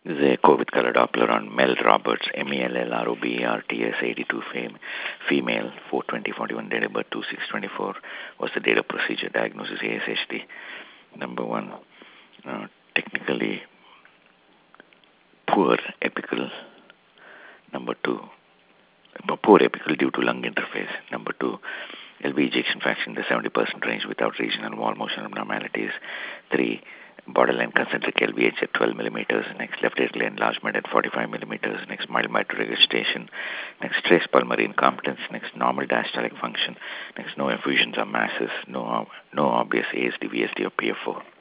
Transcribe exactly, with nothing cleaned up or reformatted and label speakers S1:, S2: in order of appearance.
S1: This is a COVID color Doppler on Mel Roberts, M E L L R O B E R T S, eighty-two fame, female, four twenty forty-one, date of birth two six twenty-four. What's the date of procedure? Diagnosis A S H D. Number one, uh, technically poor apical. Number two, poor apical due to lung interface. Number two, L V ejection fraction in the seventy percent range without regional wall motion abnormalities. Three, borderline concentric L V H at twelve millimeters. Next, left atrial enlargement at forty-five millimeters. Next, mild mitral regurgitation. Next, trace pulmonary incompetence. Next, normal diastolic function. Next, no effusions or masses. No, no obvious A S D, V S D, or P F O.